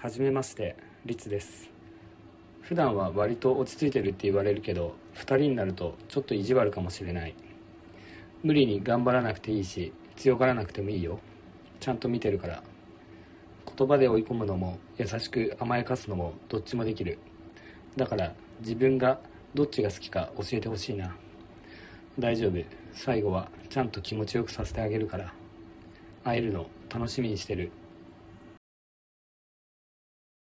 はじめまして、リツです。普段は割と落ち着いてるって言われるけど、2人になるとちょっと意地悪かもしれない。無理に頑張らなくていいし、強がらなくてもいいよ。ちゃんと見てるから。言葉で追い込むのも優しく甘やかすのもどっちもできる。だから自分がどっちが好きか教えてほしいな。大丈夫、最後はちゃんと気持ちよくさせてあげるから。会えるの楽しみにしてる。